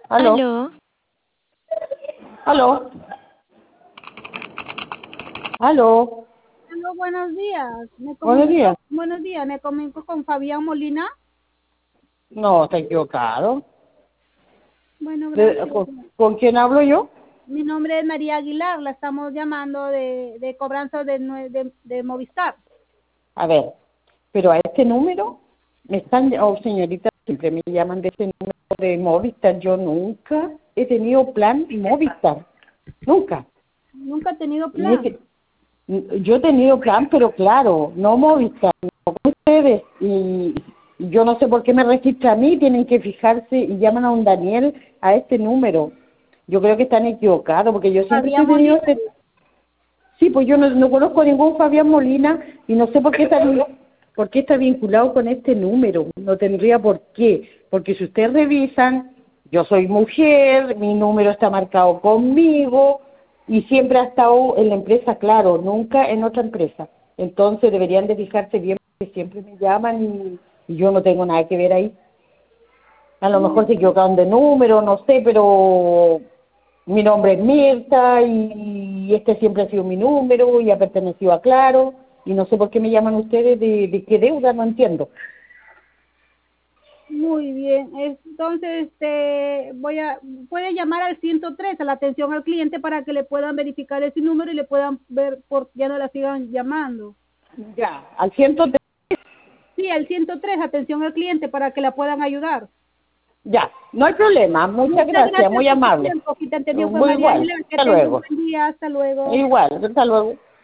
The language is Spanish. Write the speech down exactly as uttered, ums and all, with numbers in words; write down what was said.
Aló, Aló, aló, aló. Aló, buenos días. Me Buenos comunico, días. buenos días, me comunico con Fabián Molina. No, está equivocado. Bueno, De- gracias. ¿con, con quién hablo yo? Mi nombre es María Aguilar, la estamos llamando de, de cobranza de, nue- de, de Movistar. A ver, pero a este número me están, oh señorita, siempre me llaman de ese número de Movistar. Yo nunca he tenido plan Movistar, nunca. Nunca he tenido Y es plan. que, yo he tenido plan, pero claro, no Movistar, no con ustedes. Y y yo no sé por qué me registra a mí, tienen que fijarse y llaman a un Daniel a este número. Yo creo que están equivocados, porque yo siempre he Fabián tenido Molina. este... Sí, pues yo no, no conozco a ningún Fabián Molina y no sé por qué está por qué está vinculado con este número. No tendría por qué, porque si ustedes revisan, yo soy mujer, mi número está marcado conmigo y siempre ha estado en la empresa, claro, nunca en otra empresa. Entonces deberían de fijarse bien porque siempre me llaman y, y yo no tengo nada que ver ahí. A lo mejor se equivocaron de número, no sé, pero mi nombre es Mirta y este siempre ha sido mi número y ha pertenecido a Claro y no sé por qué me llaman ustedes de, de qué deuda, no entiendo. Muy bien. Entonces, este, voy a, puede llamar al ciento tres, a la atención al cliente, para que le puedan verificar ese número y le puedan ver por ya no la sigan llamando. Ya, al ciento tres, Sí, al ciento tres, atención al cliente, para que la puedan ayudar. ya, no hay problema, muchas Muchas gracias, gracias muy por su amable. tiempo. Aquí te entendió fue Muy María igual, Aguilar. Que hasta tenga un luego. buen día. Hasta luego. Igual, hasta luego.